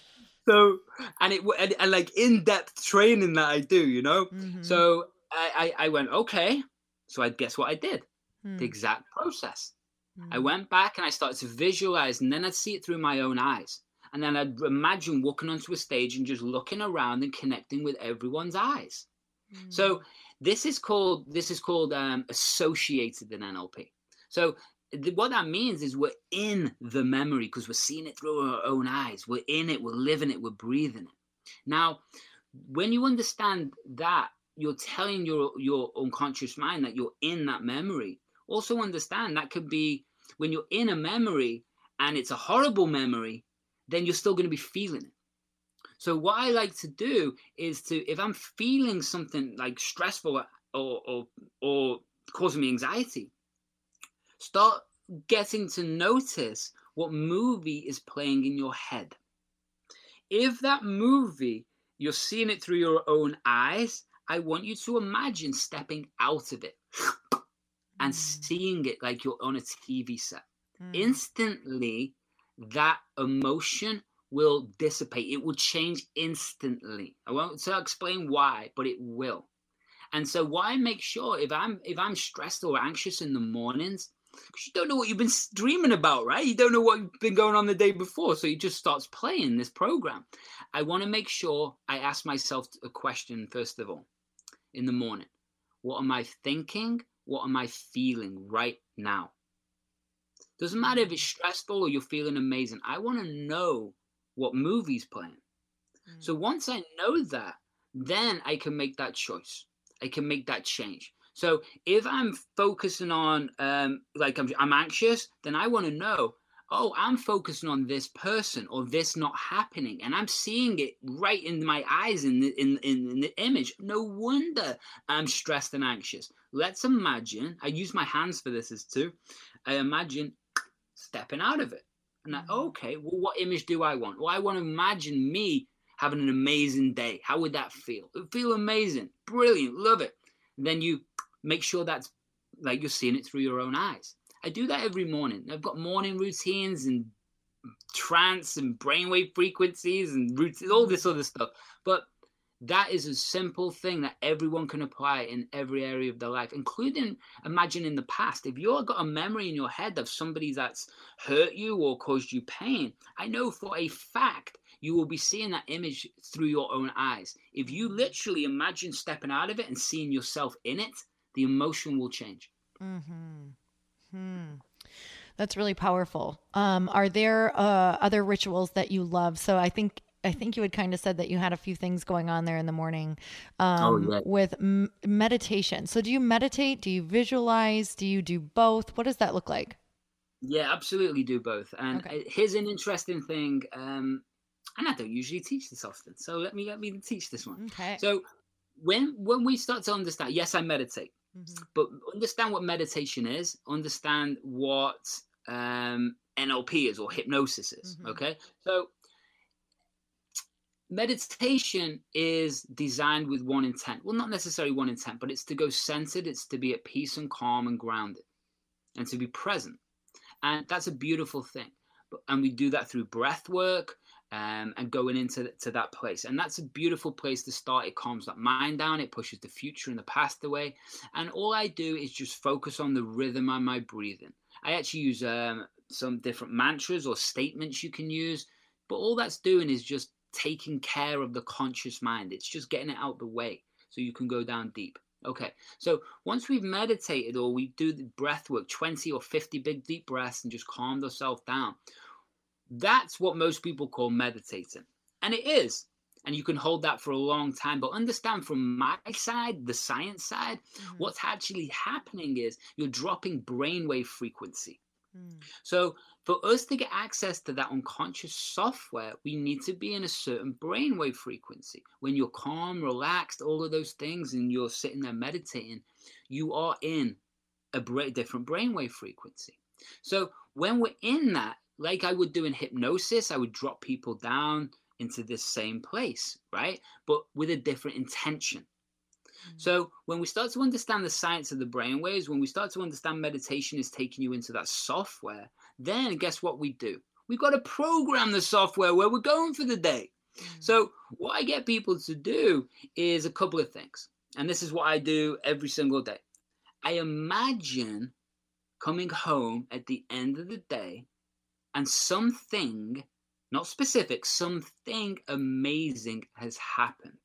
So, and it and, and like in-depth training that I do, you know. Mm-hmm. So I, I I went okay. So I guess what I did, mm. the exact process. Mm. I went back and I started to visualize, and then I'd see it through my own eyes, and then I'd imagine walking onto a stage and just looking around and connecting with everyone's eyes. Mm. So this is called this is called um, associated in N L P. So what that means is we're in the memory because we're seeing it through our own eyes. We're in it, we're living it, we're breathing it. Now, when you understand that, you're telling your, your unconscious mind that you're in that memory. Also understand that could be when you're in a memory and it's a horrible memory, then you're still going to be feeling it. So what I like to do is to, if I'm feeling something like stressful or, or, or causing me anxiety, start getting to notice what movie is playing in your head. If that movie, you're seeing it through your own eyes, I want you to imagine stepping out of it and mm. seeing it like you're on a T V set. Mm. Instantly, that emotion will dissipate. It will change instantly. I won't so explain why, but it will. And so what I make sure, if I'm if I'm stressed or anxious in the mornings, because you don't know what you've been dreaming about, right? You don't know what's been going on the day before. So you just starts playing this program. I want to make sure I ask myself a question, first of all, in the morning. What am I thinking? What am I feeling right now? Doesn't matter if it's stressful or you're feeling amazing. I want to know what movie's playing. Mm. So once I know that, then I can make that choice. I can make that change. So if I'm focusing on, um, like I'm, I'm anxious, then I want to know, oh, I'm focusing on this person or this not happening, and I'm seeing it right in my eyes in the, in, in, in the image. No wonder I'm stressed and anxious. Let's imagine, I use my hands for this as too. I imagine stepping out of it. And I, okay, well, what image do I want? Well, I want to imagine me having an amazing day. How would that feel? It would feel amazing, brilliant, love it. And then you make sure that's like you're seeing it through your own eyes. I do that every morning. I've got morning routines and trance and brainwave frequencies and routines, all this other stuff. But that is a simple thing that everyone can apply in every area of their life, including imagine in the past. If you've got a memory in your head of somebody that's hurt you or caused you pain, I know for a fact you will be seeing that image through your own eyes. If you literally imagine stepping out of it and seeing yourself in it, the emotion will change. Mm-hmm. Hmm. That's really powerful. Um, are there uh, other rituals that you love? So I think I think you had kind of said that you had a few things going on there in the morning um, oh, yeah. with m- meditation. So do you meditate? Do you visualize? Do you do both? What does that look like? Yeah, absolutely do both. And okay. Here's an interesting thing. Um, and I don't usually teach this often. So let me let me teach this one. Okay. So when when we start to understand, yes, I meditate. Mm-hmm. But understand what meditation is, understand what um, N L P is or hypnosis is, mm-hmm. okay? So meditation is designed with one intent. Well, not necessarily one intent, but it's to go centered, it's to be at peace and calm and grounded and to be present. And that's a beautiful thing. And we do that through breath work, Um, and going into to that place. And that's a beautiful place to start. It calms that mind down. It pushes the future and the past away. And all I do is just focus on the rhythm of my breathing. I actually use um, some different mantras or statements you can use. But all that's doing is just taking care of the conscious mind. It's just getting it out the way so you can go down deep. Okay, so once we've meditated or we do the breath work, twenty or fifty big deep breaths and just calmed ourselves down, that's what most people call meditating. And it is. And you can hold that for a long time. But understand from my side, the science side, mm-hmm. what's actually happening is you're dropping brainwave frequency. Mm. So for us to get access to that unconscious software, we need to be in a certain brainwave frequency. When you're calm, relaxed, all of those things, and you're sitting there meditating, you are in a bra- different brainwave frequency. So when we're in that, like I would do in hypnosis, I would drop people down into this same place, right? But with a different intention. Mm-hmm. So when we start to understand the science of the brainwaves, when we start to understand meditation is taking you into that software, then guess what we do? We've got to program the software where we're going for the day. Mm-hmm. So what I get people to do is a couple of things. And this is what I do every single day. I imagine coming home at the end of the day and something, not specific, something amazing has happened.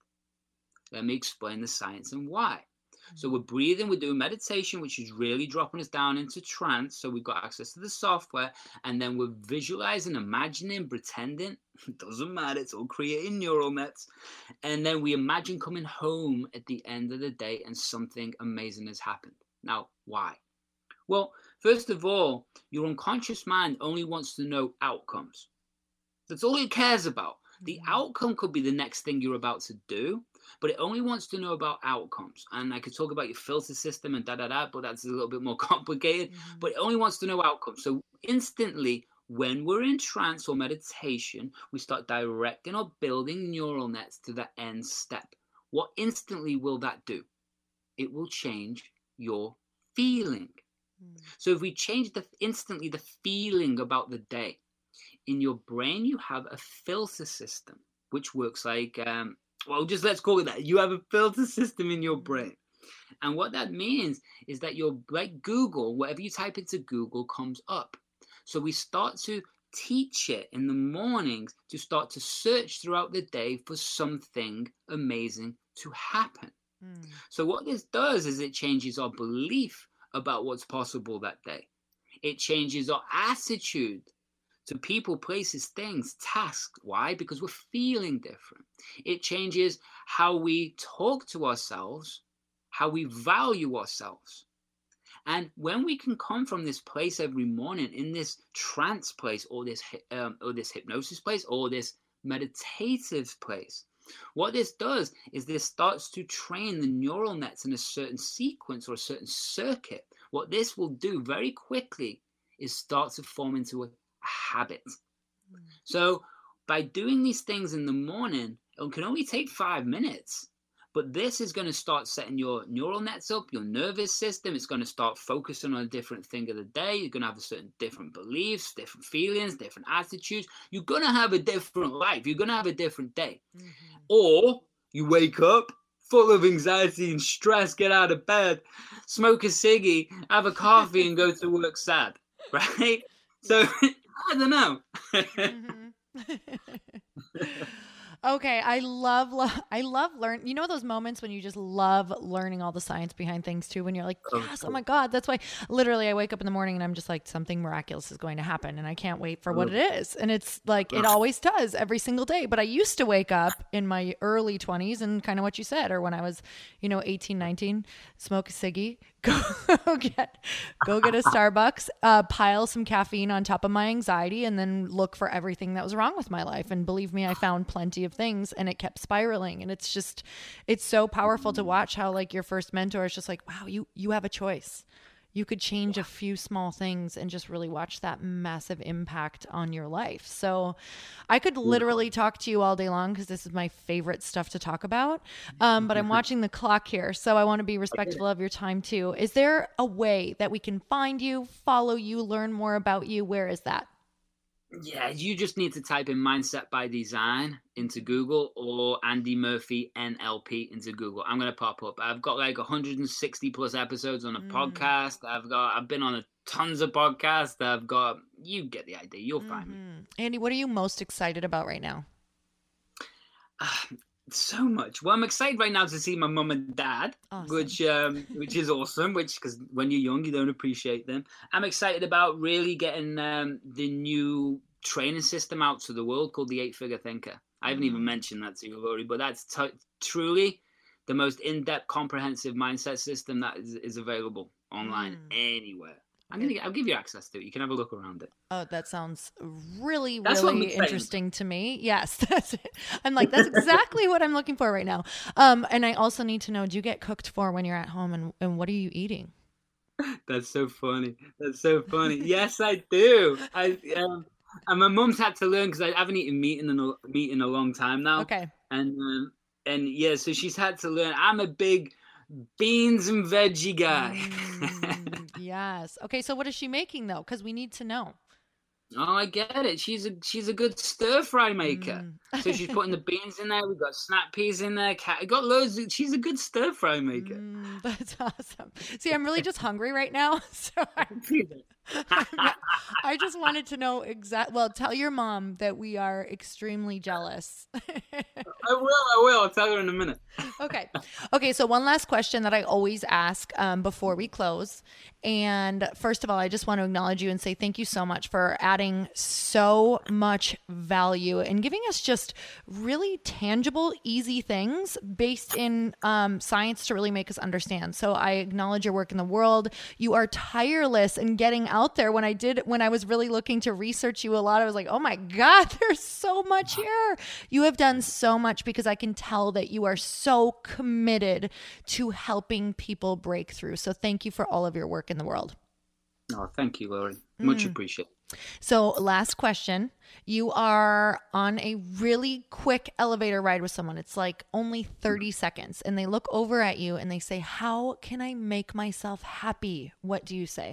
Let me explain the science and why. Mm-hmm. So we're breathing, we're doing meditation, which is really dropping us down into trance. So we've got access to the software. And then we're visualizing, imagining, pretending. It doesn't matter. It's all creating neural nets. And then we imagine coming home at the end of the day and something amazing has happened. Now, why? Well, first of all, your unconscious mind only wants to know outcomes. That's all it cares about. The outcome could be the next thing you're about to do, but it only wants to know about outcomes. And I could talk about your filter system and da-da-da, but that's a little bit more complicated. Mm-hmm. But it only wants to know outcomes. So instantly, when we're in trance or meditation, we start directing or building neural nets to that end step. What instantly will that do? It will change your feeling. So if we change the instantly the feeling about the day, in your brain you have a filter system, which works like, um, well, just let's call it that. You have a filter system in your brain. And what that means is that you're like Google, whatever you type into Google comes up. So we start to teach it in the mornings to start to search throughout the day for something amazing to happen. Mm. So what this does is it changes our belief about what's possible that day. It changes our attitude to people, places, things, tasks. Why? Because we're feeling different. It changes how we talk to ourselves, how we value ourselves. And when we can come from this place every morning, in this trance place, or this um, or this hypnosis place, or this meditative place, what this does is this starts to train the neural nets in a certain sequence or a certain circuit. What this will do very quickly is start to form into a habit. Mm. So by doing these things in the morning, it can only take five minutes. But this is going to start setting your neural nets up, your nervous system. It's going to start focusing on a different thing of the day. You're going to have a certain different beliefs, different feelings, different attitudes. You're going to have a different life. You're going to have a different day. Mm-hmm. Or you wake up full of anxiety and stress, get out of bed, smoke a ciggy, have a coffee, and go to work sad, right? So, I don't know. Mm-hmm. Okay, I love, love, I love learn. You know those moments when you just love learning all the science behind things too, when you're like, yes, oh my God, that's why literally I wake up in the morning and I'm just like, something miraculous is going to happen and I can't wait for what it is. And it's like, it always does every single day. But I used to wake up in my early twenties and kind of what you said, or when I was, you know, eighteen, nineteen, smoke a ciggy, go get, go get a Starbucks, uh, pile some caffeine on top of my anxiety, and then look for everything that was wrong with my life. And believe me, I found plenty of things, and it kept spiraling. And it's just, it's so powerful to watch how like your first mentor is just like, wow, you, you have a choice. You could change a few small things and just really watch that massive impact on your life. So I could literally talk to you all day long because this is my favorite stuff to talk about. Um, but I'm watching the clock here, so I want to be respectful of your time too. Is there a way that we can find you, follow you, learn more about you? Where is that? Yeah, you just need to type in Mindset by Design into Google, or Andy Murphy N L P into Google. I'm going to pop up. I've got like one hundred sixty plus episodes on a mm. podcast. I've got, I've been on a tons of podcasts. I've got, you get the idea. You'll mm-hmm. find me. Andy, what are you most excited about right now? Uh, so much. Well, I'm excited right now to see my mum and dad, awesome. which um, which is awesome. Which, because when you're young, you don't appreciate them. I'm excited about really getting um, the new training system out to the world called the Eight Figure Thinker. I haven't mm-hmm. even mentioned that to you, Lori, but that's t- truly the most in-depth, comprehensive mindset system that is, is available online mm. anywhere. I'm gonna. I'll give you access to it. You can have a look around it. Oh, that sounds really, that's really interesting to me. Yes, that's it. I'm like, that's exactly what I'm looking for right now. Um, and I also need to know: do you get cooked for when you're at home, and, and what are you eating? That's so funny. That's so funny. Yes, I do. I um, and my mum's had to learn because I haven't eaten meat in a meat in a long time now. Okay. And um, and yeah, so she's had to learn. I'm a big beans and veggie guy. Mm, yes. Okay, so what is she making though? Because we need to know. Oh, I get it. She's a she's a good stir fry maker. Mm. So she's putting the beans in there. We've got snap peas in there. Cat, got loads. Of, she's a good stir fry maker. Mm, that's awesome. See, I'm really just hungry right now, so I'm, I'm, I just wanted to know exact. Well, tell your mom that we are extremely jealous. I will. I will. I'll tell her in a minute. Okay. Okay. So one last question that I always ask um, before we close. And first of all, I just want to acknowledge you and say thank you so much for adding so much value and giving us just really tangible, easy things based in um, science to really make us understand. So I acknowledge your work in the world. You are tireless in getting out there. When I did, when I was really looking to research you a lot, I was like, oh my God, there's so much here. You have done so much because I can tell that you are so committed to helping people break through. So thank you for all of your work in the world. Oh, thank you, Lori. Much mm. appreciated. So last question. You are on a really quick elevator ride with someone. It's like only thirty seconds. And they look over at you and they say, how can I make myself happy? What do you say?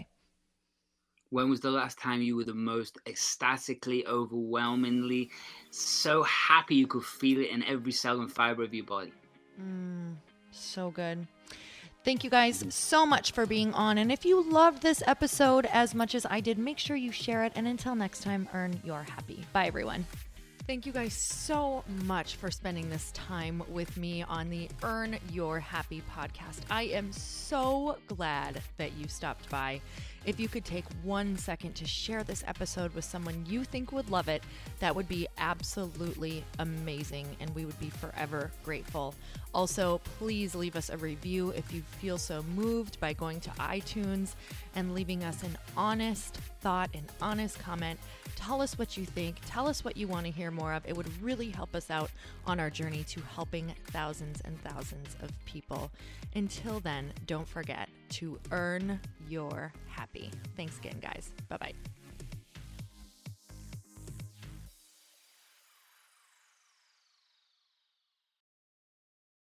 When was the last time you were the most ecstatically, overwhelmingly, so happy you could feel it in every cell and fiber of your body? Mm, so good. Thank you guys so much for being on. And if you loved this episode as much as I did, make sure you share it. And until next time, earn your happy. Bye, everyone. Thank you guys so much for spending this time with me on the Earn Your Happy podcast. I am so glad that you stopped by. If you could take one second to share this episode with someone you think would love it, that would be absolutely amazing, and we would be forever grateful. Also, please leave us a review if you feel so moved by going to iTunes and leaving us an honest thought, an honest comment. Tell us what you think. Tell us what you want to hear more of. It would really help us out on our journey to helping thousands and thousands of people. Until then, don't forget to earn your happy. Thanks again, guys. Bye-bye.